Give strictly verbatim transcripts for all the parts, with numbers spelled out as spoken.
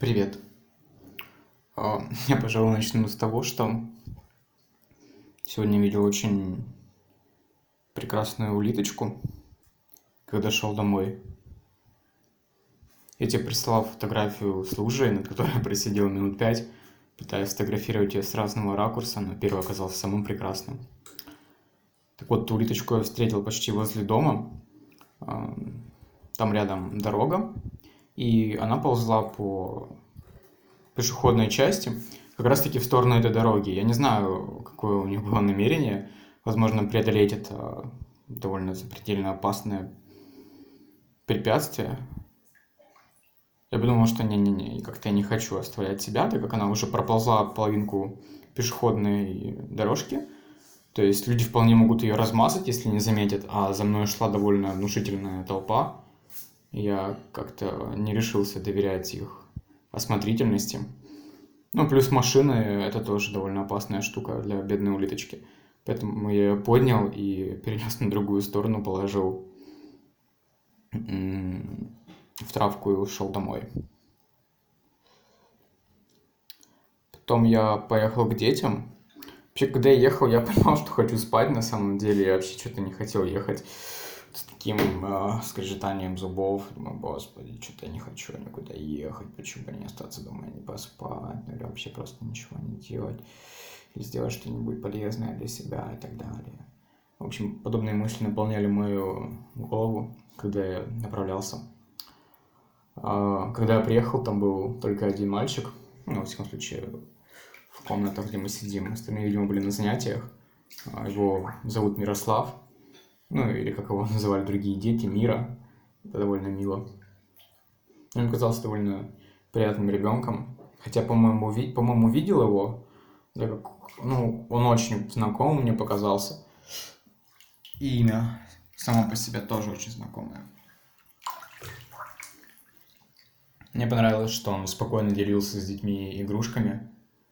Привет. А, Я, пожалуй, начну с того, что сегодня видел очень прекрасную улиточку, когда шел домой. Я тебе прислал фотографию с лужей, над которой я просидел минут пять, пытаясь сфотографировать ее с разного ракурса, но первый оказался самым прекрасным. Так вот, ту улиточку я встретил почти возле дома. А, Там рядом дорога, и она ползла по пешеходной части, как раз-таки в сторону этой дороги. Я не знаю, какое у них было намерение. Возможно, преодолеть это довольно запредельно опасное препятствие. Я подумал, что не-не-не, как-то я не хочу оставлять себя, так как она уже проползла половинку пешеходной дорожки. То есть люди вполне могут ее размазать, если не заметят, а за мной шла довольно внушительная толпа. Я как-то не решился доверять их осмотрительности. Ну, плюс машины — это тоже довольно опасная штука для бедной улиточки. Поэтому я ее поднял и перенес на другую сторону, положил в травку и ушел домой. Потом я поехал к детям. Вообще, когда я ехал, я понимал, что хочу спать. На самом деле, я вообще что-то не хотел ехать с таким э, скрежетанием зубов. Думаю, господи, что-то я не хочу никуда ехать. Почему бы не остаться дома и не поспать? Ну, или вообще просто ничего не делать. Или сделать что-нибудь полезное для себя и так далее. В общем, подобные мысли наполняли мою голову, когда я направлялся. Когда я приехал, там был только один мальчик. Ну, во всяком случае, в комнатах, где мы сидим. Остальные, видимо, были на занятиях. Его зовут Мирослав. Ну, или как его называли другие дети, Мира. Это довольно мило. Он казался довольно приятным ребенком. Хотя, по-моему, ви- по-моему, видел его. Я как, ну, он очень знакомый мне показался. И имя само по себе тоже очень знакомое. Мне понравилось, что он спокойно делился с детьми игрушками.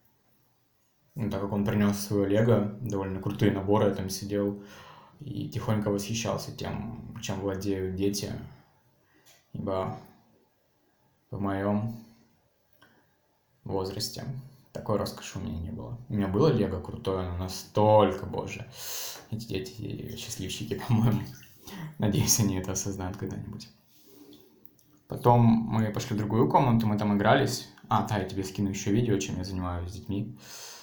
Ну, так как он принес свое лего, довольно крутые наборы, я там сидел и тихонько восхищался тем, чем владеют дети. Ибо в моем возрасте такой роскоши у меня не было. У меня было лего крутое, но настолько, боже. Эти дети счастливчики, по-моему. Надеюсь, они это осознают когда-нибудь. Потом мы пошли в другую комнату, мы там игрались. А, да, я тебе скину еще видео, чем я занимаюсь с детьми.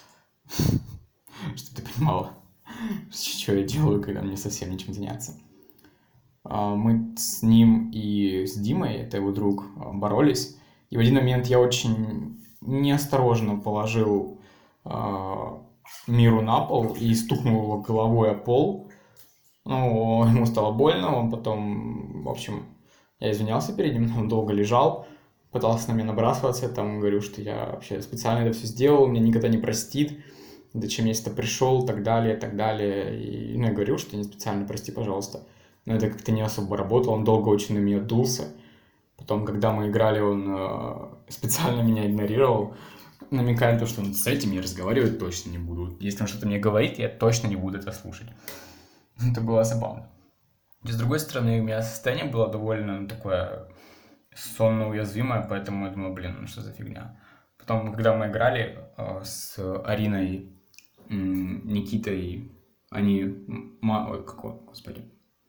Чтобы ты понимала, что я делаю, когда мне совсем нечем заняться. Мы с ним и с Димой, это его друг, боролись. И в один момент я очень неосторожно положил Миру на пол и стукнул его головой о пол. Ну, ему стало больно, он потом, в общем, я извинялся перед ним, он долго лежал, пытался на меня набрасываться, там говорю, что я вообще специально это все сделал, меня никогда не простит, зачем я сюда пришел, так далее, так далее. И, ну, я говорил, что не специально, прости, пожалуйста. Но это как-то не особо работало, он долго очень на меня дулся. Потом, когда мы играли, он э, специально меня игнорировал, намекая на то, что он с этим я разговаривать точно не буду. Если он что-то мне говорит, я точно не буду это слушать. Это было забавно. И с другой стороны, у меня состояние было довольно ну, такое сонно-уязвимое, поэтому я думаю, блин, ну что за фигня. Потом, когда мы играли э, с Ариной, м, Никитой, они... Ма... Ой, какой, господи.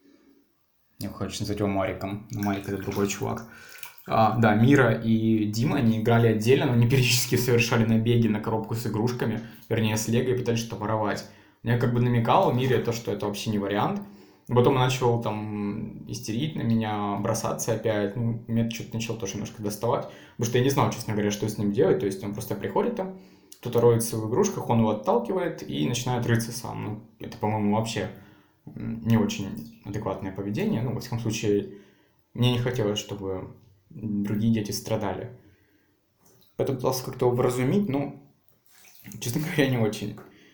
Я хочу назвать его Мариком. Марик — это другой чувак. А, да, Мира и Дима, они играли отдельно, но они периодически совершали набеги на коробку с игрушками, вернее, с лего, и пытались что-то воровать. Я как бы намекал Мире то, что это вообще не вариант. Потом он начал там истерить на меня, бросаться опять. Ну, меня что-то начал тоже немножко доставать. Потому что я не знал, честно говоря, что с ним делать. То есть он просто приходит там, кто-то роется в игрушках, он его отталкивает и начинает рыться сам. Ну, это, по-моему, вообще не очень адекватное поведение. Ну, во всяком случае, мне не хотелось, чтобы другие дети страдали. Поэтому пытался как-то его вразумить, но, честно говоря, не очень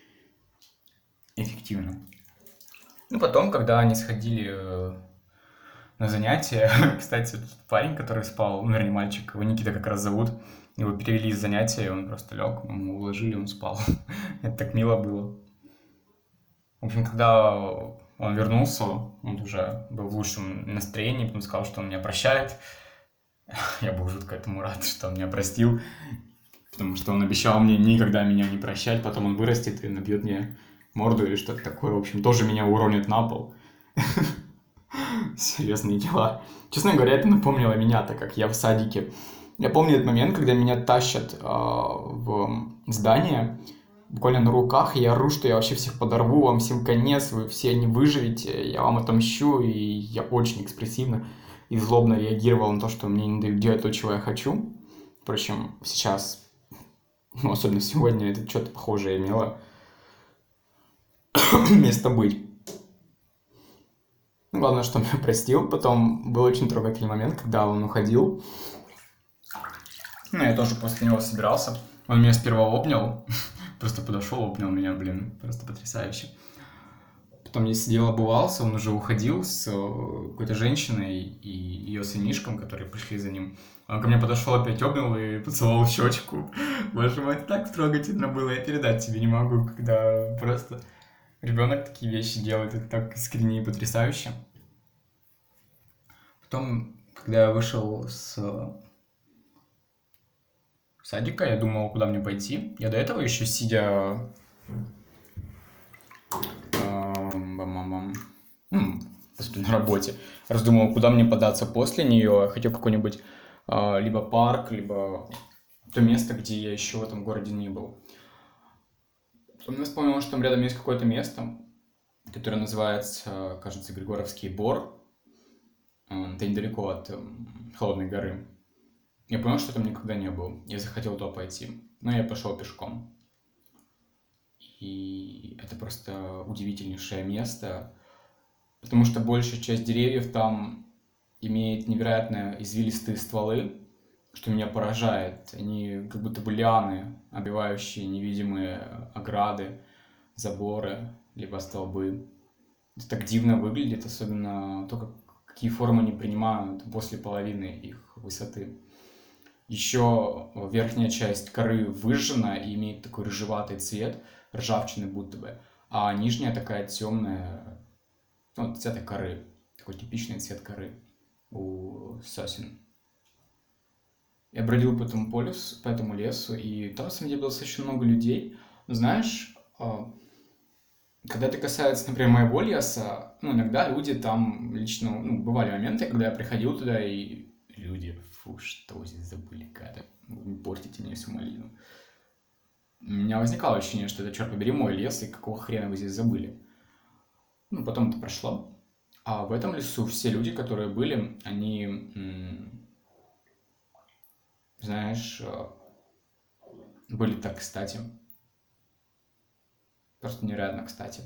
эффективно. Ну, потом, когда они сходили э, на занятия, кстати, тот парень, который спал, ну, вернее, мальчик, его Никита как раз зовут, его перевели из занятия, он просто лег, мы его уложили, он спал. Это так мило было. В общем, когда он вернулся, он уже был в лучшем настроении, потом сказал, что он меня прощает. Я был жутко этому рад, что он меня простил, потому что он обещал мне никогда меня не прощать, потом он вырастет и набьет мне морду или что-то такое, в общем, тоже меня уронит на пол. Серьезные дела. Честно говоря, это напомнило меня, так как я в садике. Я помню этот момент, когда меня тащат а, в здание, буквально на руках, и я ору, что я вообще всех подорву, вам всем конец, вы все не выживете, я вам отомщу, и я очень экспрессивно и злобно реагировал на то, что мне не дают делать то, чего я хочу. Впрочем, сейчас, ну, особенно сегодня, это что-то похожее имело место быть. Ну, главное, что он меня простил. Потом был очень трогательный момент, когда он уходил. Ну, я тоже после него собирался. Он меня сперва обнял. Просто подошел, обнял меня, блин. Просто потрясающе. Потом я сидел, обувался, он уже уходил с какой-то женщиной и ее сынишком, которые пришли за ним. Он ко мне подошел, опять обнял и поцеловал в щечку. Боже мой, это так трогательно было, я передать тебе не могу, когда просто ребенок такие вещи делает, это так искренне и потрясающе. Потом, когда я вышел с садика, я думал, куда мне пойти. Я до этого еще сидя эм, на работе, раздумывал, куда мне податься после нее. Я хотел какой-нибудь э, либо парк, либо то место, где я еще в этом городе не был. Потом я вспомнил, что там рядом есть какое-то место, которое называется, кажется, Григоровский Бор. Это недалеко от э, Холодной горы. Я понял, что там никогда не был. Я захотел туда пойти. Но я пошел пешком. И это просто удивительнейшее место, потому что большая часть деревьев там имеет невероятно извилистые стволы, что меня поражает. Они как будто бы лианы, обвивающие невидимые ограды, заборы, либо столбы. Это так дивно выглядит, особенно то, как, какие формы они принимают после половины их высоты. Еще верхняя часть коры выжжена и имеет такой рыжеватый цвет, ржавчины будто бы, а нижняя такая темная, ну, цвета коры, такой типичный цвет коры у сосен. Я бродил по этому полю, по этому лесу, и там, на самом деле, было достаточно много людей. Но знаешь, когда это касается, например, моего леса, ну, иногда люди там лично, ну, бывали моменты, когда я приходил туда, и люди, фу, что вы здесь забыли, гады, вы не портите мне всю малину. У меня возникало ощущение, что это, черт побери, мой лес, и какого хрена вы здесь забыли. Ну, потом это прошло. А в этом лесу все люди, которые были, они, м, знаешь, были так кстати. Просто нереально кстати.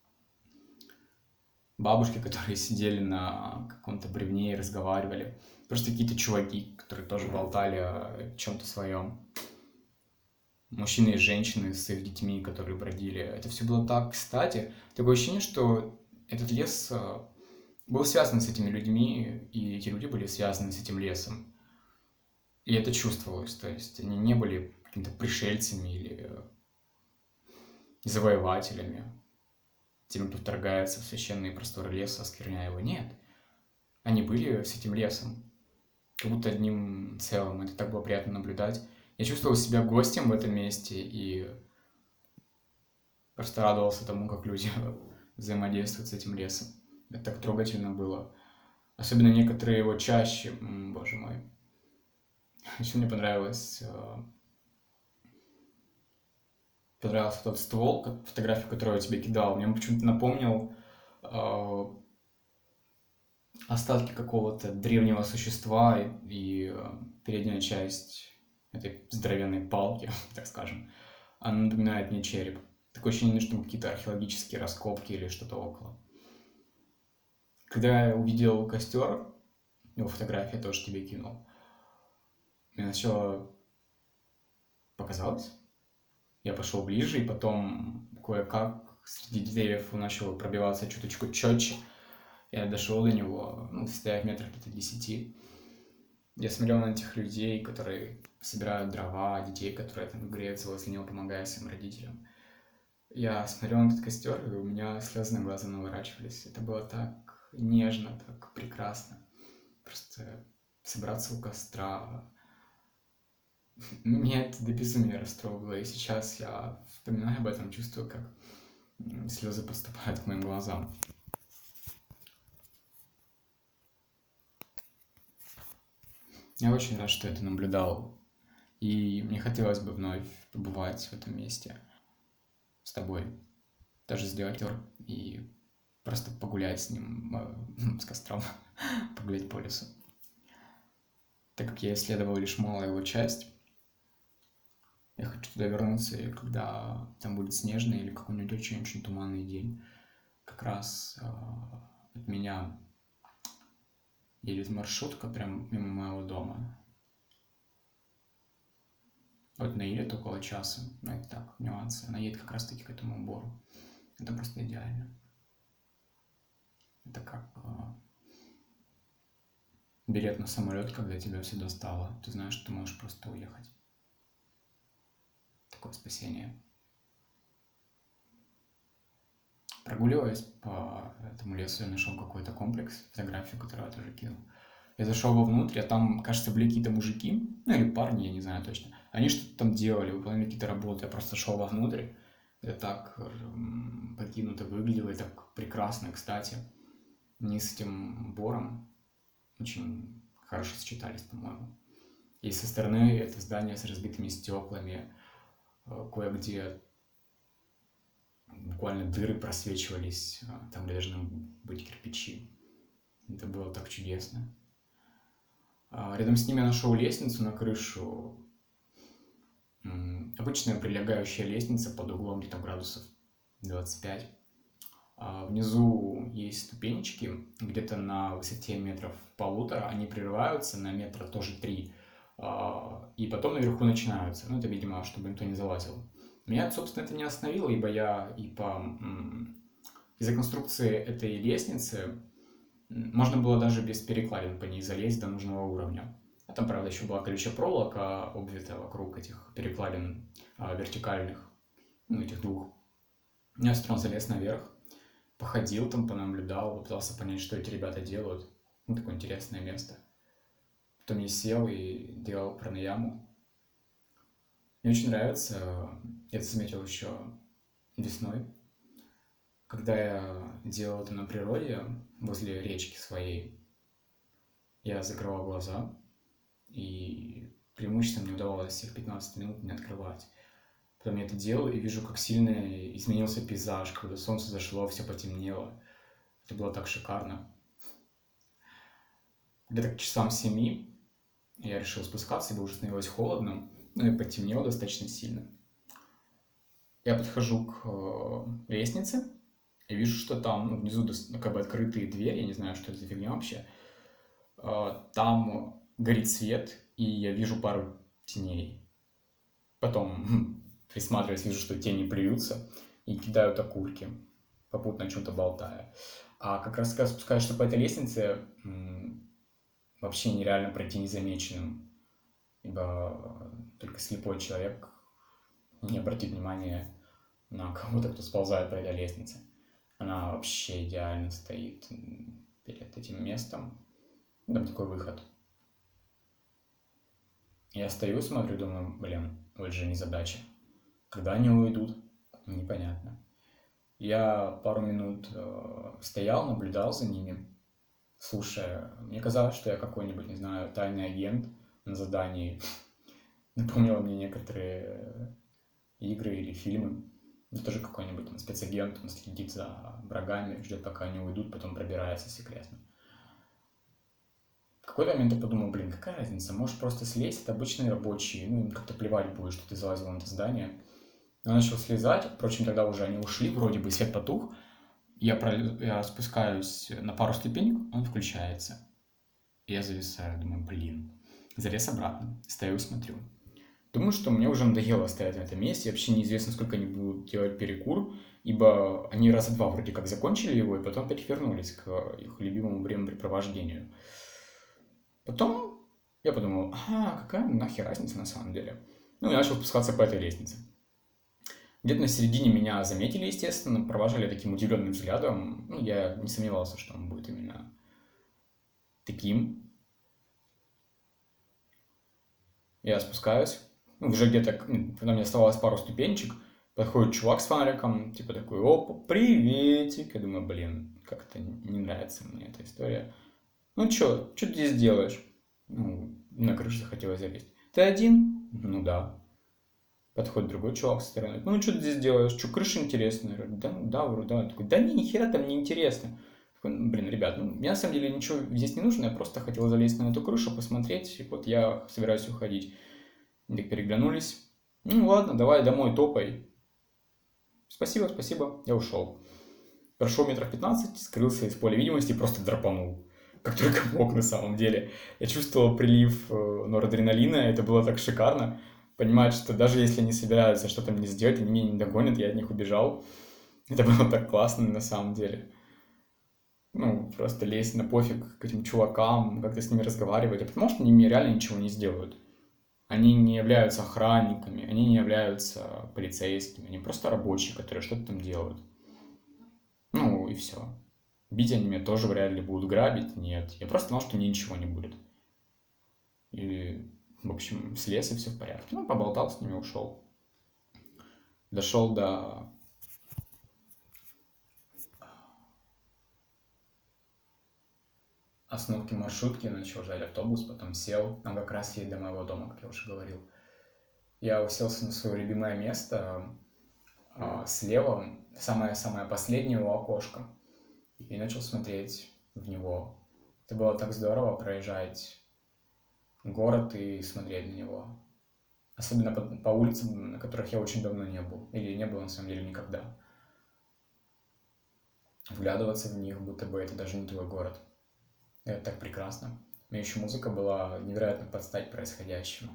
Бабушки, которые сидели на каком-то бревне и разговаривали. Просто какие-то чуваки, которые тоже болтали о чем-то своем. Мужчины и женщины с их детьми, которые бродили. Это все было так кстати. Такое ощущение, что этот лес был связан с этими людьми, и эти люди были связаны с этим лесом. И это чувствовалось. То есть они не были какими-то пришельцами или завоевателями, теми, кто вторгается в священные просторы леса, оскверняя его. Нет. Они были с этим лесом, как будто одним целым. Это так было приятно наблюдать. Я чувствовал себя гостем в этом месте и просто радовался тому, как люди взаимодействуют с этим лесом. Это так трогательно было. Особенно некоторые его чаще. М, боже мой. Еще мне понравилось... Понравился тот ствол, фотографию которого я тебе кидал. Мне он почему-то напомнил э, остатки какого-то древнего существа и, и э, передняя часть этой здоровенной палки, так скажем, она напоминает мне череп. Такое ощущение, что там какие-то археологические раскопки или что-то около. Когда я увидел костер, его фотографию я тоже тебе кинул, мне сначала показалось. Я пошел ближе, и потом кое-как среди деревьев начал пробиваться чуточку четче. Я дошел до него, ну, стоя в метрах где-то десяти. Я смотрел на этих людей, которые собирают дрова, детей, которые там греются возле него, помогая своим родителям. Я смотрел на этот костер, и у меня слезы на глаза наворачивались. Это было так нежно, так прекрасно. Просто собраться у костра. Меня это до безумия растрогало, и сейчас я вспоминаю об этом, чувствую, как м, слезы поступают к моим глазам. Я очень рад, что это наблюдал, и мне хотелось бы вновь побывать в этом месте с тобой, даже сделать тур и просто погулять с ним, э, с костром, погулять по лесу. Так как я исследовал лишь малую его часть, я хочу туда вернуться, и когда там будет снежный или какой-нибудь очень-очень туманный день, как раз э, от меня едет маршрутка прям мимо моего дома. Вот на едет около часа, ну это так, нюансы. Она едет как раз-таки к этому убору. Это просто идеально. Это как э, билет на самолет, когда тебя все достало. Ты знаешь, что ты можешь просто уехать. Такое спасение. Прогуливаясь по этому лесу, я нашел какой-то комплекс, фотографию, которую я тоже кинул. Я зашел вовнутрь, а там, кажется, были какие-то мужики, ну или парни, я не знаю точно. Они что-то там делали, выполняли какие-то работы. Я просто шел вовнутрь. Это так м, покинуто выглядело и так прекрасно, кстати. Они с этим бором очень хорошо сочетались, по-моему. И со стороны это здание с разбитыми стеклами, э, кое-где буквально дыры просвечивались, а, там, где должны быть кирпичи. Это было так чудесно. А, Рядом с ними я нашел лестницу на крышу. М, Обычная прилегающая лестница под углом где-то градусов двадцать пять. А, Внизу есть ступенечки, где-то на высоте метров полутора. Они прерываются на метра тоже три. а, И потом наверху начинаются. Ну, это, видимо, чтобы никто не залазил. Меня, собственно, это не остановило, ибо я и по... м, из-за конструкции этой лестницы м, можно было даже без перекладин по ней залезть до нужного уровня. А там, правда, еще была колючая проволока, обвитая вокруг этих перекладин а, вертикальных, ну, этих двух. Я с трудом залез наверх, походил там, понаблюдал, попытался понять, что эти ребята делают. Ну, такое интересное место. Потом я сел и делал пранаяму. Мне очень нравится, я это заметил еще весной, когда я делал это на природе, возле речки своей, я закрывал глаза, и преимущественно мне удавалось их пятнадцать минут не открывать. Потом я это делал и вижу, как сильно изменился пейзаж, когда солнце зашло, все потемнело. Это было так шикарно. Где-то к часам семи я решил спускаться, ибо уже становилось холодно, ну и потемнело достаточно сильно. Я подхожу к э, лестнице и вижу, что там ну, внизу дос- как бы открытые двери, я не знаю, что это за фигня вообще. Э, Там горит свет, и я вижу пару теней. Потом, присматриваясь, вижу, что тени плюются и кидают окурки, попутно о чем-то болтая. А как раз когда спускаешься по этой лестнице, м, вообще нереально пройти незамеченным, ибо только слепой человек не обратит внимания на кого-то, кто сползает по этой лестнице. Она вообще идеально стоит м, перед этим местом. Там такой выход. Я стою, смотрю, думаю, блин, вот же незадача. Когда они уйдут, непонятно. Я пару минут э, стоял, наблюдал за ними, слушая. Мне казалось, что я какой-нибудь, не знаю, тайный агент на задании. Напомнило мне некоторые игры или фильмы. Это тоже какой-нибудь там спецагент, он следит за врагами, ждет, пока они уйдут, потом пробирается секретно. В какой-то момент я подумал, блин, какая разница, можешь просто слезть, это обычные рабочие, ну им как-то плевать будет, что ты залазил на это здание. Я начал слезать, впрочем, тогда уже они ушли, вроде бы свет потух. Я, пролез- я спускаюсь на пару ступенек, он включается. И я зависаю, думаю, блин. Залез обратно, стою, смотрю. Думаю, что мне уже надоело стоять на этом месте, вообще неизвестно, сколько они будут делать перекур, ибо они раза два вроде как закончили его, и потом опять вернулись к их любимому времяпрепровождению. Потом я подумал, а, какая нахер разница на самом деле? Ну и начал спускаться по этой лестнице. Где-то на середине меня заметили, естественно, провожали таким удивленным взглядом. Ну, я не сомневался, что он будет именно таким. Я спускаюсь, ну, уже где-то, ну, когда мне оставалось пару ступенчик, подходит чувак с фонариком, типа такой, опа, приветик. Я думаю, блин, как-то не нравится мне эта история. Ну чё, чё ты здесь делаешь? Ну, на крышу захотелось залезть. Ты один? Ну да. Подходит другой чувак со стороны. Ну, что ты здесь делаешь? Что, крыша интересная? Я говорю, да, да, вроде, да. Он такой, да не, ни хера там не интересно. Такой, «Ну, блин, ребят, ну, мне на самом деле ничего здесь не нужно, я просто хотел залезть на эту крышу, посмотреть, и вот я собираюсь уходить. Мы так переглянулись. Ну, ладно, давай домой топай. Спасибо, спасибо, я ушел. Прошел метров пятнадцать, скрылся из поля видимости и просто драпанул. Как только мог на самом деле. Я чувствовал прилив э, норадреналина, это было так шикарно. Понимать, что даже если они собираются что-то мне сделать, они меня не догонят, я от них убежал. Это было так классно на самом деле. Ну, просто лезть на пофиг к этим чувакам, как-то с ними разговаривать. А потому что они мне реально ничего не сделают. Они не являются охранниками, они не являются полицейскими, они просто рабочие, которые что-то там делают. Ну и все. Бить они меня тоже вряд ли будут, грабить нет. Я просто знал, что мне ничего не будет. И, в общем, слез и все в порядке. Ну, поболтал с ними, ушел. Дошел до остановки маршрутки, начал ждать автобус, потом сел. Нам как раз едет до моего дома, как я уже говорил. Я уселся на свое любимое место, а, слева, самое-самое последнее у окошка, и начал смотреть в него. Это было так здорово проезжать город и смотреть на него. Особенно по, по улицам, на которых я очень давно не был. Или не был, на самом деле, никогда. Вглядываться в них, будто бы это даже не твой город. Это так прекрасно. Мне еще музыка была невероятно под стать происходящему.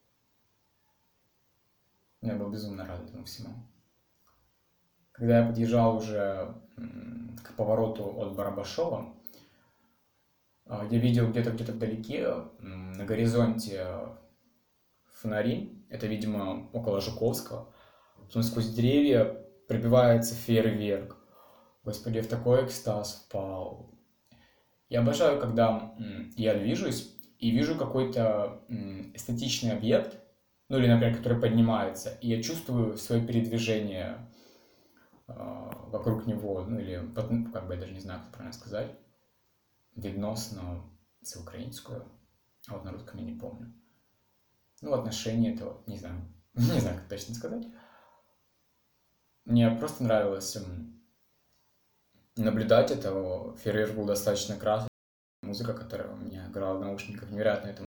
Я был безумно рад этому всему. Когда я подъезжал уже к повороту от Барабашова, я видел где-то где-то вдалеке, на горизонте, фонари. Это, видимо, около Жуковского. Потом сквозь деревья пробивается фейерверк. Господи, я в такой экстаз впал. Я обожаю, когда я движусь и вижу какой-то эстетичный объект, ну или, например, который поднимается, и я чувствую свое передвижение вокруг него, ну или, как бы я даже не знаю, как правильно сказать, відносно, це українською, а вот на русском я не помню. Ну, в отношении этого, не знаю, не знаю, как точно сказать. Мне просто нравилось наблюдать это. Фейерверк был достаточно красочный. Музыка, которая у меня играла в наушниках, невероятно это.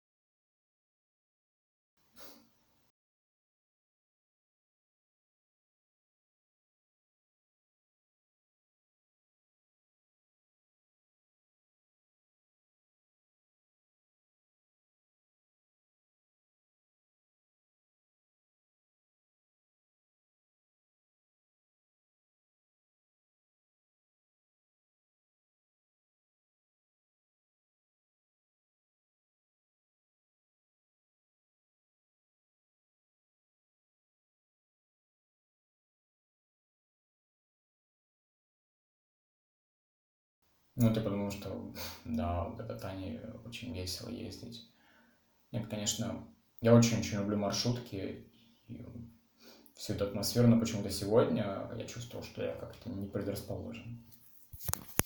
Ну, это потому что, да, в Катане очень весело ездить. Нет, конечно, я очень-очень люблю маршрутки и всю эту атмосферу, но почему-то сегодня я чувствовал, что я как-то не предрасположен.